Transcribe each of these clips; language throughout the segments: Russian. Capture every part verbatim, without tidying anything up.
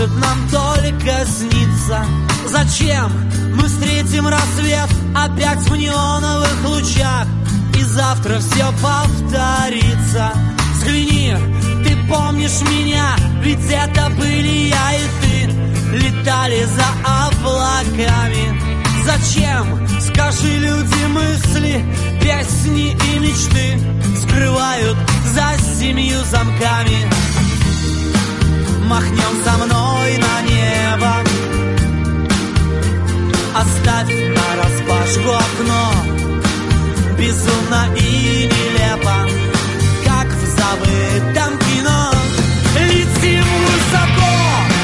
может нам только сниться. Зачем мы встретим рассвет опять в неоновых лучах, и завтра все повторится? Взгляни, ты помнишь меня, ведь это были я и ты, летали за облаками. Зачем, скажи, люди мысли, песни и мечты скрывают за семью замками? Махнем со мной на небо, оставь нараспашку окно. Безумно и нелепо, как в забытом кино. Летим высоко,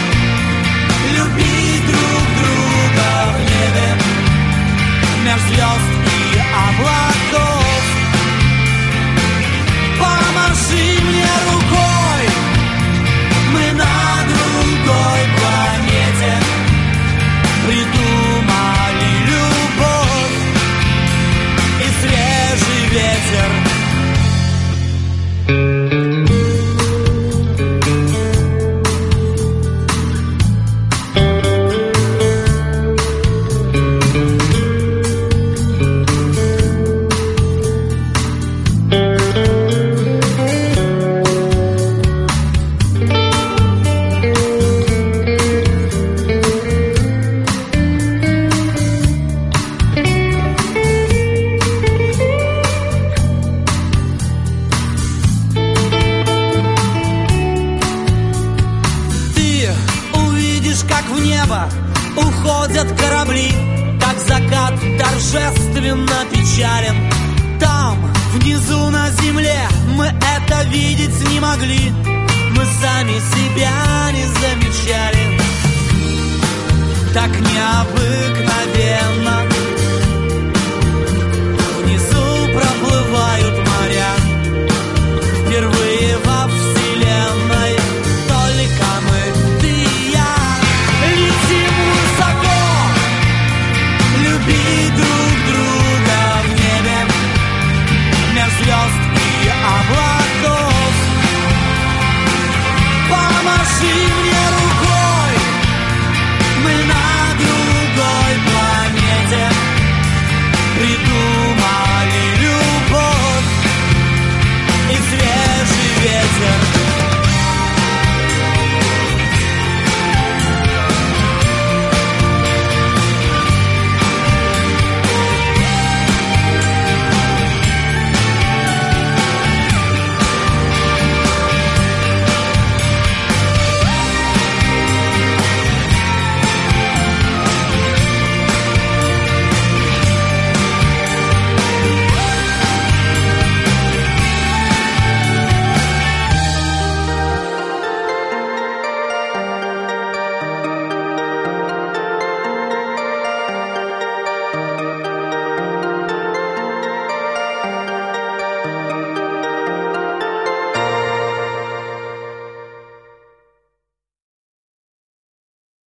любить друг друга в небе, меж звезд и облаков. Помаши мне рукой, мы на другой планете придумали любовь и свежий ветер. Уходят корабли, как закат торжественно печален. Там, внизу на земле, мы это видеть не могли, мы сами себя не замечали. Так необыкновенно